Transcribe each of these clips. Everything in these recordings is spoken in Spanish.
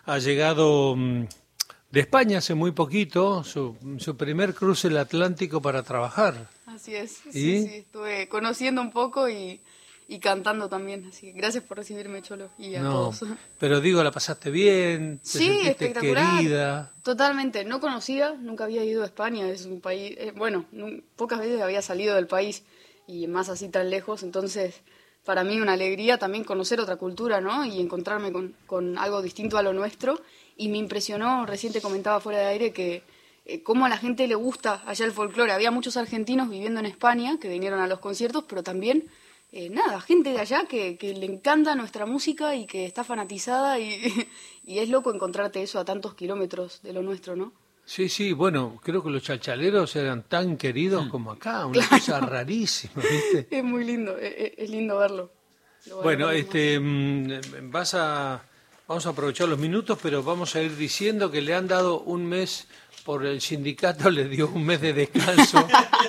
ha llegado de España hace muy poquito, su primer cruce el Atlántico para trabajar. Así es, ¿Y? sí, estuve conociendo un poco y cantando también, así que gracias por recibirme, Cholo, y a todos. Pero digo, ¿la pasaste bien? ¿Te Sí, sentiste espectacular. querida? Totalmente, no conocía, nunca había ido a España, es un país, pocas veces había salido del país y más así tan lejos, entonces para mí una alegría también conocer otra cultura, ¿no? Y encontrarme con algo distinto a lo nuestro, y me impresionó, recién te comentaba fuera de aire, que cómo a la gente le gusta allá el folclore. Había muchos argentinos viviendo en España que vinieron a los conciertos, pero también gente de allá que le encanta nuestra música y que está fanatizada y es loco encontrarte eso a tantos kilómetros de lo nuestro, ¿no? Sí, bueno, creo que los chachaleros eran tan queridos como acá, una cosa rarísima, ¿viste? Es muy lindo, es lindo verlo. Bueno, vamos a aprovechar los minutos, pero vamos a ir diciendo que le han dado un mes, por el sindicato le dio un mes de descanso.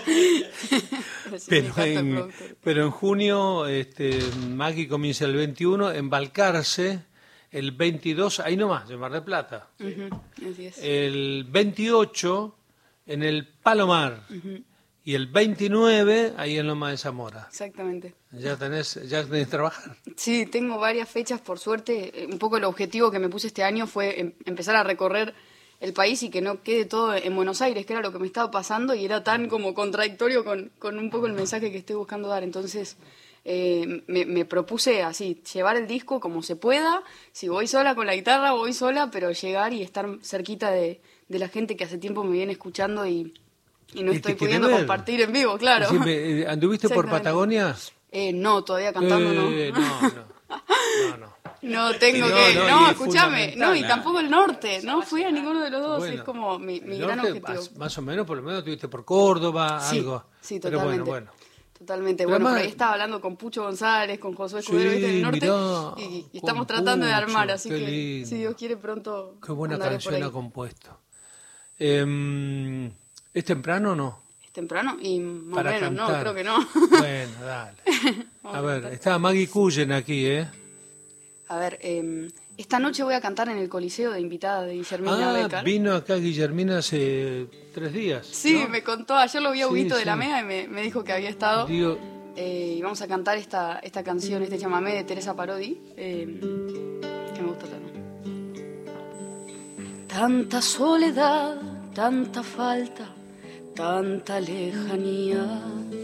Pero en junio Maggie comienza el 21 en Balcarce, el 22 ahí nomás, en Mar del Plata. Así es. El 28 en el Palomar. Y el 29 ahí en Loma de Zamora. Exactamente. ¿Ya tenés que trabajar? Sí, tengo varias fechas, por suerte. Un poco el objetivo que me puse este año fue empezar a recorrer el país y que no quede todo en Buenos Aires, que era lo que me estaba pasando y era tan como contradictorio con un poco el mensaje que estoy buscando dar. Entonces me propuse así, llevar el disco como se pueda. Si voy sola con la guitarra, voy sola, pero llegar y estar cerquita de la gente que hace tiempo me viene escuchando y no estoy pudiendo compartir en vivo, claro. ¿Anduviste por Patagonia? No, todavía cantando no. No. No tengo escúchame, y tampoco el norte, no fui a ninguno de los dos, bueno, es como mi gran objetivo. Más o menos, por lo menos estuviste por Córdoba, algo. Sí, totalmente. Pero bueno. Totalmente, pero bueno, por ahí estaba hablando con Pucho González, con Josué Escudero del norte, y estamos tratando de armar, así que lindo. Si Dios quiere pronto. Qué buena canción ha compuesto. ¿Es temprano o no? ¿Es temprano? Y más o menos, cantar. No, creo que no. Bueno, dale. A ver, está Maggie Cullen aquí, A ver, esta noche voy a cantar en el Coliseo de invitada de Guillermina Becar. Vino acá Guillermina hace 3 días. Sí, ¿no? Me contó, ayer lo vi a Huguito de la Mega y me dijo que había estado. Y vamos a cantar esta canción, este chamamé de Teresa Parodi, que me gusta tanto. Tanta soledad, tanta falta, tanta lejanía,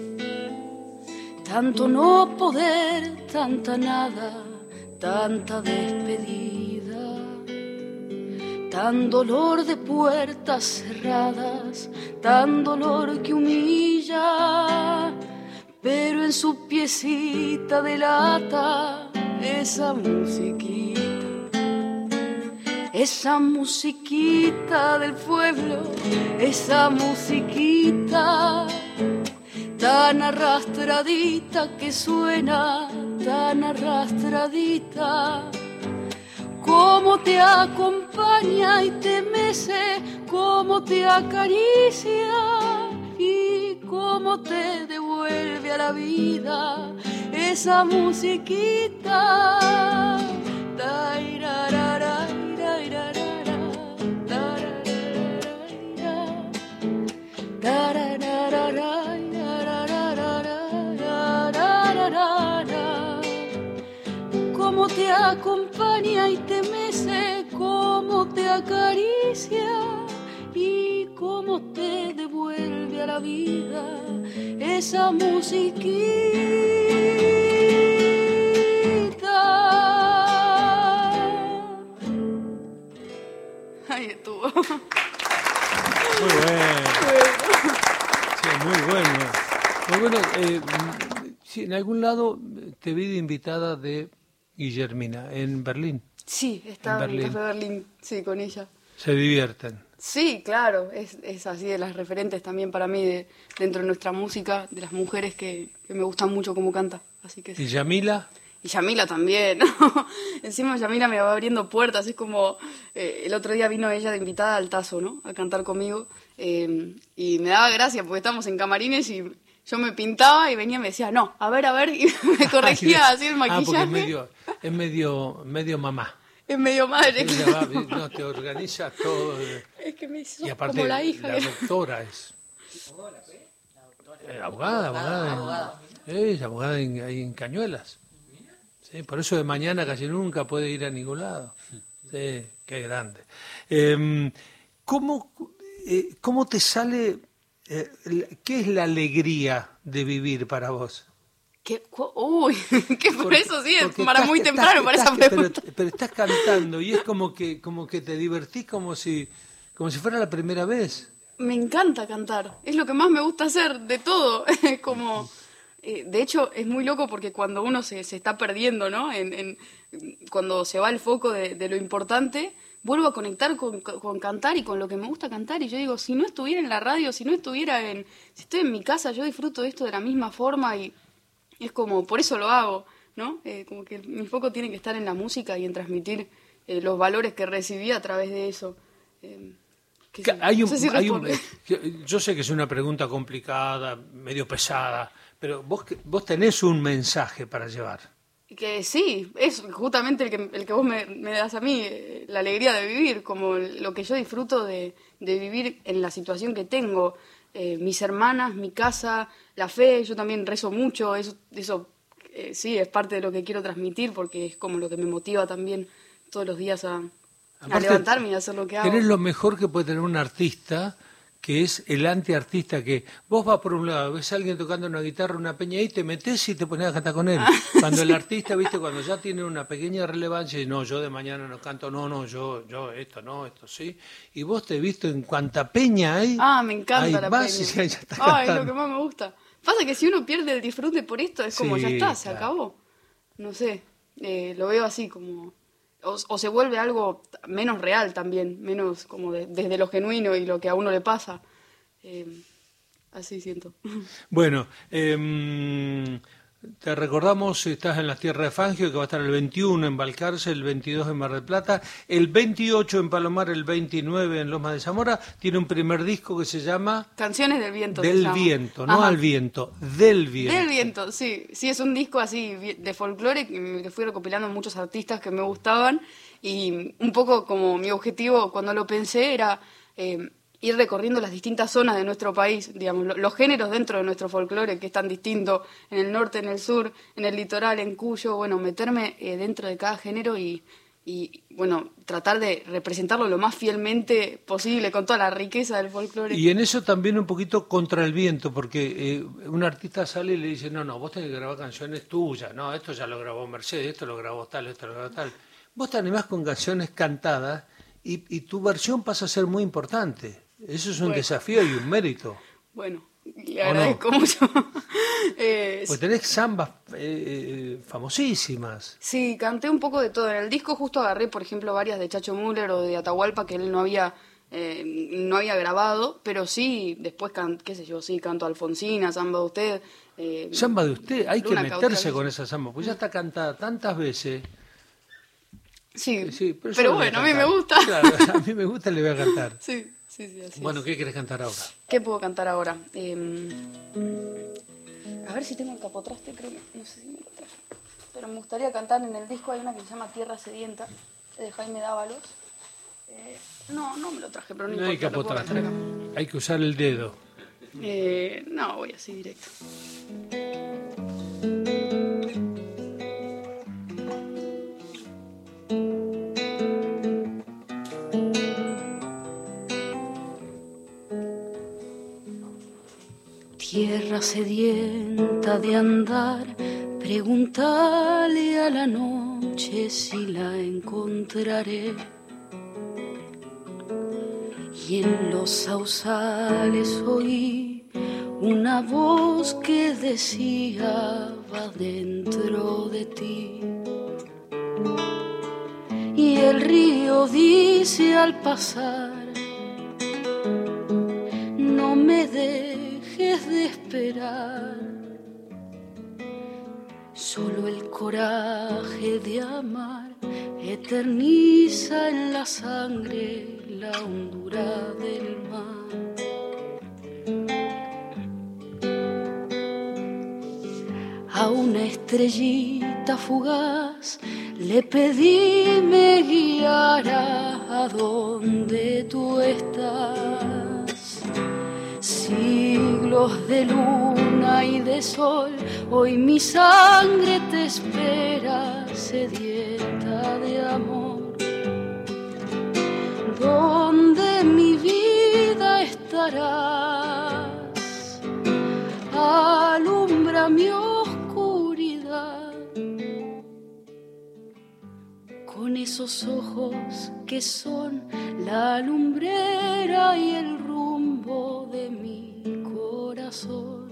tanto no poder, tanta nada, tanta despedida, tan dolor de puertas cerradas, tan dolor que humilla, pero en su piecita de lata esa musiquita del pueblo, esa musiquita tan arrastradita que suena, tan arrastradita, cómo te acompaña y te mece, cómo te acaricia y cómo te devuelve a la vida esa musiquita. Cómo te acompaña y te mece, cómo te acaricia y cómo te devuelve a la vida esa musiquita. Ahí estuvo. Muy bueno. Sí, muy bueno. Muy bueno. Sí, en algún lado te vi de invitada de Guillermina, en Berlín. Sí, estaba en el Café Berlín, sí, con ella. ¿Se divierten? Sí, claro, es así de las referentes también para mí dentro de nuestra música, de las mujeres que me gustan mucho cómo canta. Así que sí. ¿Y Yamila? Y Yamila también, ¿no? Encima Yamila me va abriendo puertas, es como el otro día vino ella de invitada al Tazo, ¿no? A cantar conmigo, y me daba gracia porque estábamos en camarines y yo me pintaba y venía y me decía, no, a ver, y me corregía así el maquillaje. Porque es medio mamá. es medio madre. No, te organiza todo. Es que me hizo y aparte, como la hija. La doctora es... abogada. Es abogada ahí en Cañuelas. Sí, por eso de mañana casi nunca puede ir a ningún lado. Sí, qué grande. ¿Cómo te sale, qué es la alegría de vivir para vos? Que por eso sí, es para muy temprano para esa pregunta. Pero estás cantando y es como que te divertís como si fuera la primera vez. Me encanta cantar, es lo que más me gusta hacer de todo. Como, de hecho, es muy loco porque cuando uno se está perdiendo, ¿no? Cuando se va el foco de lo importante, vuelvo a conectar con cantar y con lo que me gusta cantar. Y yo digo, si no estuviera en la radio, si estoy en mi casa, yo disfruto de esto de la misma forma y es como, por eso lo hago, ¿no? Como que mi foco tiene que estar en la música y en transmitir los valores que recibí a través de eso. Yo sé que es una pregunta complicada, medio pesada, pero vos tenés un mensaje para llevar. Que sí, es justamente el que vos me das a mí, la alegría de vivir, como lo que yo disfruto de vivir en la situación que tengo. Mis hermanas, mi casa, la fe, yo también rezo mucho, eso sí, es parte de lo que quiero transmitir porque es como lo que me motiva también todos los días a levantarme y a hacer lo que hago. Tenés lo mejor que puede tener un artista, que es el antiartista, que vos vas por un lado, ves a alguien tocando una guitarra, una peña y te metés y te pones a cantar con él. Cuando el artista, viste, cuando ya tiene una pequeña relevancia, y no, yo de mañana no canto, yo esto sí. Y vos te viste en cuanta peña hay. Me encanta la peña. Y ya estás es lo que más me gusta. Pasa que si uno pierde el disfrute por esto, es como, ya está, se acabó. No sé, lo veo así como... O se vuelve algo menos real también, menos como desde lo genuino y lo que a uno le pasa. Así siento. Bueno, te recordamos, estás en las tierras de Fangio, que va a estar el 21 en Balcarce, el 22 en Mar del Plata, el 28 en Palomar, el 29 en Lomas de Zamora. Tiene un primer disco que se llama... Canciones del Viento. Del viento, no al viento, del viento. Del viento, sí. Sí, es un disco así de folclore que fui recopilando muchos artistas que me gustaban y un poco como mi objetivo cuando lo pensé era... ir recorriendo las distintas zonas de nuestro país, digamos, los géneros dentro de nuestro folclore, que es tan distinto en el norte, en el sur, en el litoral, en Cuyo, bueno, meterme dentro de cada género y bueno, tratar de representarlo lo más fielmente posible, con toda la riqueza del folclore. Y en eso también un poquito contra el viento, porque un artista sale y le dice, no, vos tenés que grabar canciones tuyas, no, esto ya lo grabó Mercedes, esto lo grabó tal, esto lo grabó tal. Vos te animás con canciones cantadas y tu versión pasa a ser muy importante. Eso es un desafío y un mérito. Bueno, le agradezco mucho. Pues tenés zambas famosísimas. Sí, canté un poco de todo. En el disco justo agarré, por ejemplo, varias de Chacho Müller o de Atahualpa que él no había grabado, pero sí, después, canto Alfonsina, Zamba de Usted. Zamba de Usted, hay que meterse con esa esa zamba, pues ya está cantada tantas veces. Sí, pero bueno, a mí me gusta. Claro, a mí me gusta, le voy a cantar. Sí, así Bueno, es. ¿qué querés cantar ahora? ¿Qué puedo cantar ahora? A ver si tengo el capotraste, creo que no sé si me lo traje. Pero me gustaría cantar en el disco, hay una que se llama Tierra Sedienta, de Jaime Dávalos. No me lo traje, pero no importa. Hay capotraste, hay que usar el dedo. No, voy así directo. Tierra sedienta de andar, pregúntale a la noche si la encontraré. Y en los sausales oí una voz que decía, va dentro de ti. Y el río dice al pasar, no me dejes de esperar. Solo el coraje de amar eterniza en la sangre la hondura del mar. A una estrellita fugaz Le pedí me guiara a donde tú estás. Siglos de luna y de sol, hoy mi sangre te espera, sedienta de amor. ¿Dónde mi vida estarás? Alumbra mi oscuridad con esos ojos que son la lumbrera y el rumbo de mi corazón.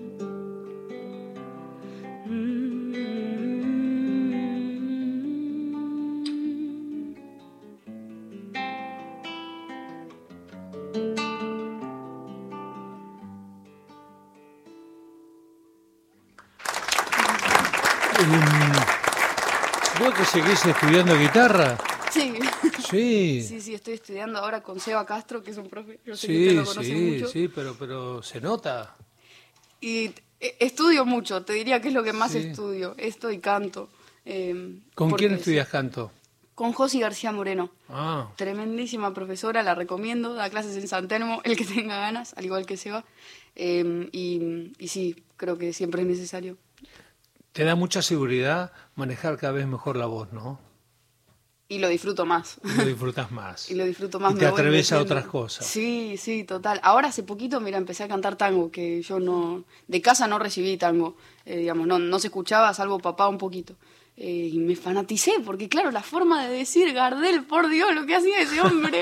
¿Vos que seguís estudiando guitarra? Sí. Sí. Sí, estoy estudiando ahora con Seba Castro, que es un profe, yo sé que usted lo conoce mucho. Sí, pero se nota. Y estudio mucho, te diría que es lo que más estudio, esto y canto. ¿Con quién estudias canto? Con Josi García Moreno. Ah. Tremendísima profesora, la recomiendo, da clases en San Telmo, el que tenga ganas, al igual que Seba. Y sí, creo que siempre es necesario. Te da mucha seguridad manejar cada vez mejor la voz, ¿no? Y lo disfruto más. Lo disfrutas más. Y lo disfruto más. Y te atreves a otras cosas. Sí, total. Ahora hace poquito, mira, empecé a cantar tango, que yo no... De casa no recibí tango, digamos, no se escuchaba, salvo papá un poquito. Y me fanaticé, porque claro, la forma de decir Gardel, por Dios, lo que hacía ese hombre.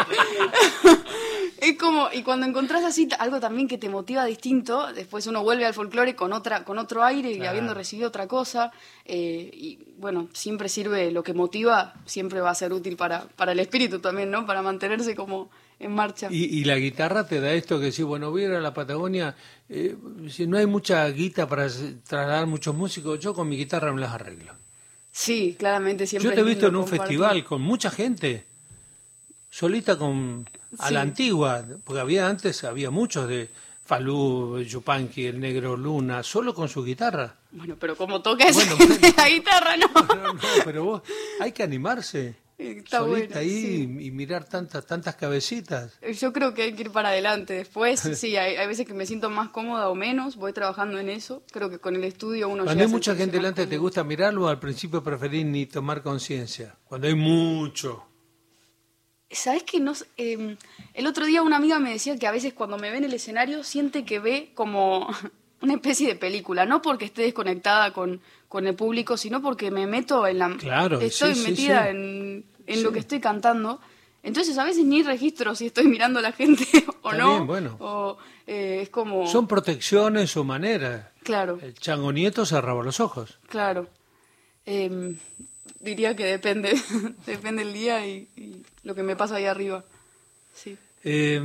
Es como, y cuando encontrás así algo también que te motiva distinto, después uno vuelve al folclore con otro aire y habiendo recibido otra cosa. Y bueno, siempre sirve, lo que motiva siempre va a ser útil para el espíritu también, ¿no? Para mantenerse como en marcha. Y la guitarra te da esto que decís, bueno, voy a ir a la Patagonia, si no hay mucha guita para trasladar muchos músicos, yo con mi guitarra me las arreglo. Sí, claramente siempre. Yo te he visto en un compartir. festival con mucha gente, solita a la antigua, porque antes había muchos de Falú, Yupanqui, el Negro Luna, solo con su guitarra. Bueno, pero como toca esa gente la guitarra, ¿no? No, pero vos, hay que animarse. Está solita bueno, ahí y mirar tantas cabecitas. Yo creo que hay que ir para adelante. Después, sí, hay veces que me siento más cómoda o menos, voy trabajando en eso. Creo que con el estudio uno Cuando hay mucha gente delante, ¿te gusta mirarlo? Al principio preferís ni tomar conciencia. Cuando hay mucho. ¿Sabés que no? El otro día una amiga me decía que a veces cuando me ve en el escenario siente que ve como una especie de película. No porque esté desconectada con el público, sino porque me meto en la... Claro, estoy metida en lo que estoy cantando. Entonces a veces ni registro si estoy mirando a la gente o Está no. bien, bueno. O, es como... Son protecciones o maneras. Claro. El Chango Nieto cerraba los ojos. Claro. Diría que depende. Depende el día y lo que me pasa ahí arriba. Sí. ¿Te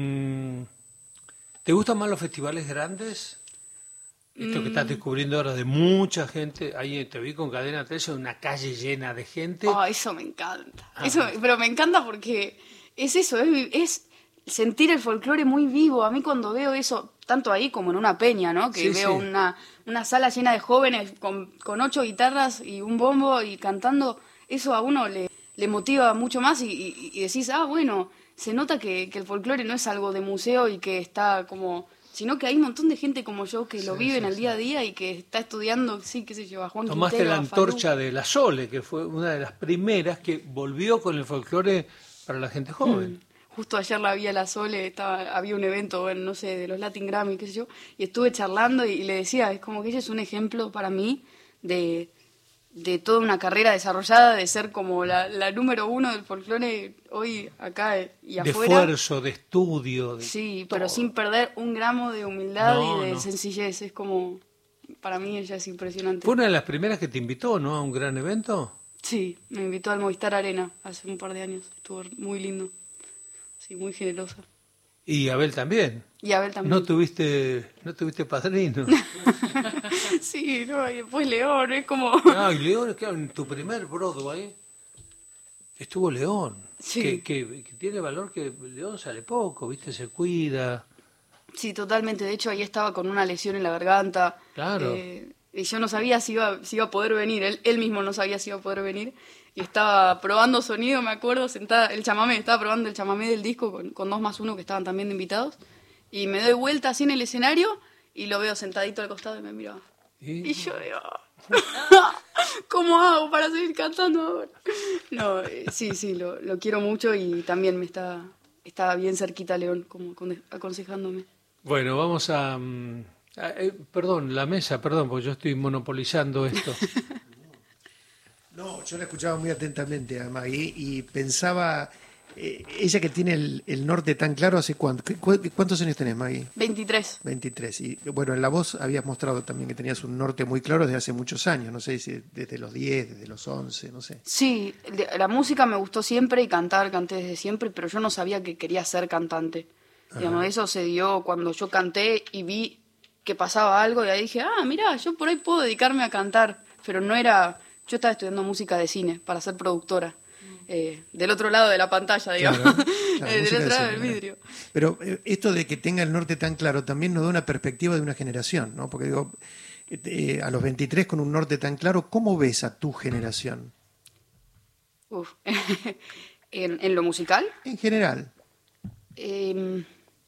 gustan más los festivales grandes? Esto que estás descubriendo ahora de mucha gente. Ahí te vi con Cadena 13, una calle llena de gente. Eso me encanta. Pero me encanta porque es eso, es sentir el folclore muy vivo. A mí cuando veo eso, tanto ahí como en una peña, ¿no? Que veo una sala llena de jóvenes con 8 guitarras y un bombo y cantando, eso a uno le motiva mucho más y decís, bueno, se nota que el folclore no es algo de museo y que está como... sino que hay un montón de gente como yo que lo vive en el día a día y que está estudiando, qué sé yo, a Juan Tomaste Quintero, la antorcha de la Sole, que fue una de las primeras que volvió con el folclore para la gente joven. Justo ayer la vi a la Sole, había un evento, no sé, de los Latin Grammy, qué sé yo, y estuve charlando y le decía, es como que ella es un ejemplo para mí de toda una carrera desarrollada, de ser como la número 1 del folclore hoy acá y afuera. De esfuerzo, de estudio. Sí, pero sin perder un gramo de humildad y de sencillez. Es como, para mí ella es impresionante. ¿Fue una de las primeras que te invitó, no, a un gran evento? Sí, me invitó al Movistar Arena hace un par de años. Estuvo muy lindo. Sí, muy generosa. Y Abel también. Y Abel también. ¿No tuviste padrino? Sí, no, y después León, es como... Y León, claro, en tu primer Broadway estuvo León. Sí. Que tiene valor que León sale poco, ¿viste? Se cuida. Sí, totalmente. De hecho, ahí estaba con una lesión en la garganta. Claro. yo no sabía si iba a poder venir, él mismo no sabía si iba a poder venir, y estaba probando sonido, me acuerdo, sentada, estaba probando el chamamé del disco con 2 más 1 que estaban también de invitados, y me doy vuelta así en el escenario, y lo veo sentadito al costado y me miraba. Y yo digo, ¿cómo hago para seguir cantando ahora? No, sí, lo quiero mucho y también está bien cerquita León, como aconsejándome. Bueno, vamos a... perdón, la mesa, porque yo estoy monopolizando esto. No, yo la escuchaba muy atentamente a Maggie y pensaba, ella que tiene el norte tan claro, ¿hace cuántos años tenés, Maggie? 23. 23. Y bueno, en la voz habías mostrado también que tenías un norte muy claro desde hace muchos años, no sé si desde los 10, desde los 11, no sé. Sí, la música me gustó siempre y canté desde siempre, pero yo no sabía que quería ser cantante. Digamos, eso se dio cuando yo canté y vi que pasaba algo y ahí dije, mirá, yo por ahí puedo dedicarme a cantar, pero no era... Yo estaba estudiando música de cine para ser productora, del otro lado de la pantalla, digamos, claro, del otro lado del vidrio. Pero esto de que tenga el norte tan claro también nos da una perspectiva de una generación, ¿no? Porque digo, a los 23 con un norte tan claro, ¿cómo ves a tu generación? ¿En lo musical? En general. Es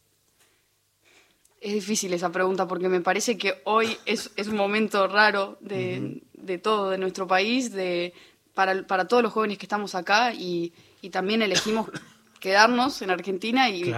difícil esa pregunta porque me parece que hoy es un momento raro de todo, de nuestro país, para todos los jóvenes que estamos acá y también elegimos quedarnos en Argentina y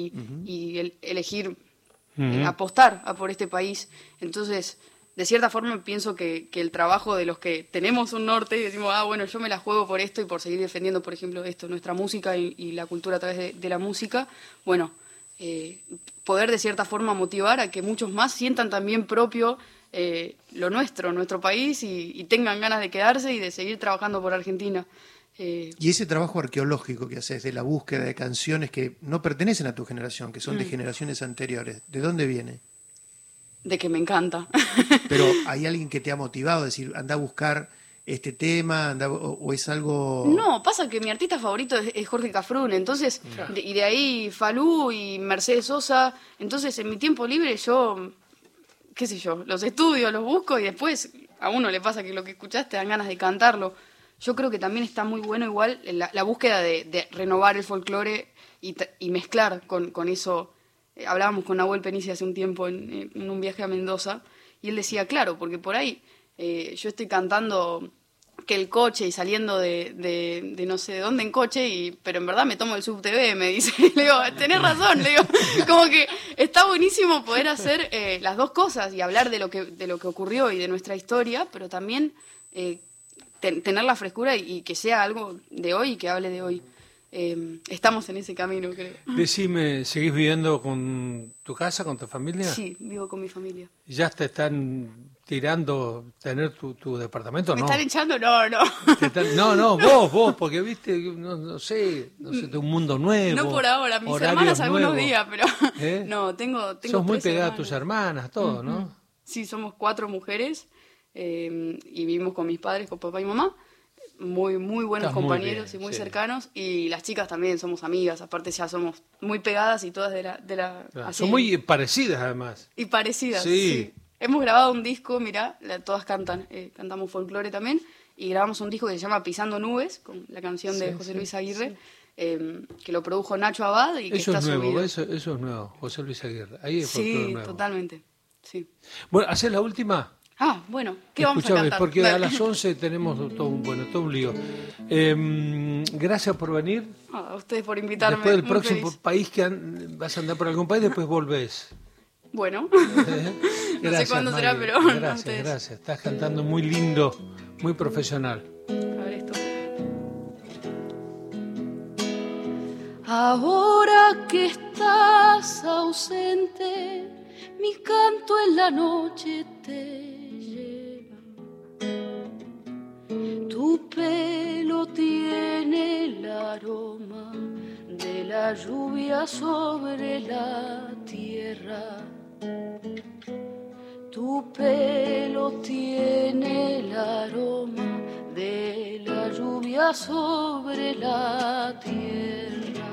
elegir apostar a por este país. Entonces, de cierta forma pienso que el trabajo de los que tenemos un norte y decimos, bueno, yo me la juego por esto y por seguir defendiendo, por ejemplo, nuestra música y la cultura a través de la música, bueno, poder de cierta forma motivar a que muchos más sientan también propio lo nuestro país y tengan ganas de quedarse y de seguir trabajando por Argentina. Y ese trabajo arqueológico que haces de la búsqueda de canciones que no pertenecen a tu generación, que son de generaciones anteriores, ¿de dónde viene? De que me encanta. Pero ¿hay alguien que te ha motivado a decir, anda a buscar este tema, o es algo...? No, pasa que mi artista favorito es Jorge Cafrune, entonces, y de ahí Falú y Mercedes Sosa, entonces en mi tiempo libre yo, qué sé yo, los estudio, los busco y después a uno le pasa que lo que escuchaste te dan ganas de cantarlo. Yo creo que también está muy bueno igual la búsqueda de renovar el folclore y mezclar con eso. Hablábamos con Nahuel Penici hace un tiempo en un viaje a Mendoza y él decía, claro, porque por ahí yo estoy cantando que el coche y saliendo de no sé de dónde en coche, pero en verdad me tomo el subte, me dice. Le digo, tenés razón, le digo, como que está buenísimo poder hacer las dos cosas y hablar de lo que ocurrió y de nuestra historia, pero también tener la frescura y que sea algo de hoy y que hable de hoy. Estamos en ese camino, creo. Decime, ¿seguís viviendo con tu casa, con tu familia? Sí, vivo con mi familia. ¿Ya te están tirando tener tu departamento? ¿Me no. están echando? No. No, vos, porque viste, no sé, de un mundo nuevo. No por ahora, mis hermanas algunos días, pero no, tengo Sos muy 3 pegada a hermanas. tus hermanas, todo, ¿no? Sí, somos 4 mujeres y vivimos con mis padres, con papá y mamá. Muy buenos compañeros y muy cercanos, y las chicas también somos amigas, aparte ya somos muy pegadas y todas de la así. Son muy parecidas además. Y parecidas, sí. sí. Hemos grabado un disco, mirá, todas cantan, cantamos folclore también, y grabamos un disco que se llama Pisando Nubes, con la canción de José Luis Aguirre, que lo produjo Nacho Abad y que eso está es nuevo, subido. eso es nuevo, José Luis Aguirre. Ahí es folclore nuevo. Totalmente, sí. Bueno, ¿hacés la última? Bueno, ¿qué vamos a cantar? Porque a las 11 tenemos todo un lío. Gracias por venir. A ustedes por invitarme. Después del muy próximo feliz. país vas a andar por algún país, después volvés. Bueno, Gracias, no sé cuándo será, Maggie. pero Gracias. Estás cantando muy lindo, muy profesional. A ver esto. Ahora que estás ausente, mi canto en la noche te lleva. Tu pelo tiene el aroma de la lluvia sobre la tierra. Tu pelo tiene el aroma de la lluvia sobre la tierra.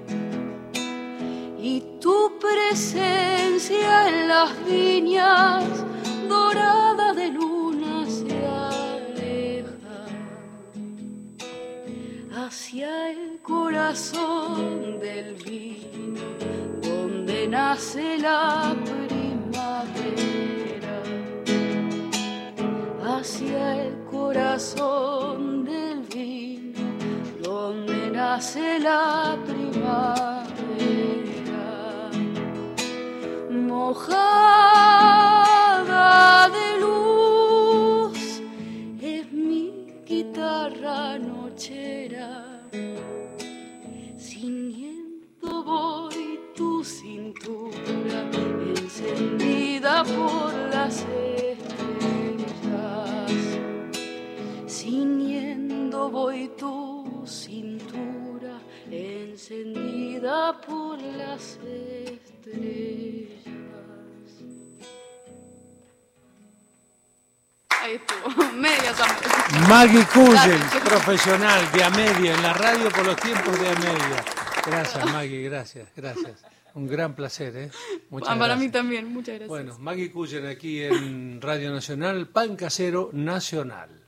Y tu presencia en las viñas dorada de luz corazón del vino, donde nace la primavera, hacia el corazón del vino, donde nace la primavera, mojada de luz, es mi guitarra nochera, ciñendo voy tu cintura, encendida por las estrellas, ciñendo voy tu cintura, encendida por las estrellas. Ahí estuvo, media también. Maggie Kuyen, profesional de Amedia, en la radio por los tiempos de Amedia. Gracias, Maggie, gracias. Un gran placer, ¿eh? Muchas Para gracias. mí también, muchas gracias. Bueno, Maggie Kuyen aquí en Radio Nacional, Pan Casero Nacional.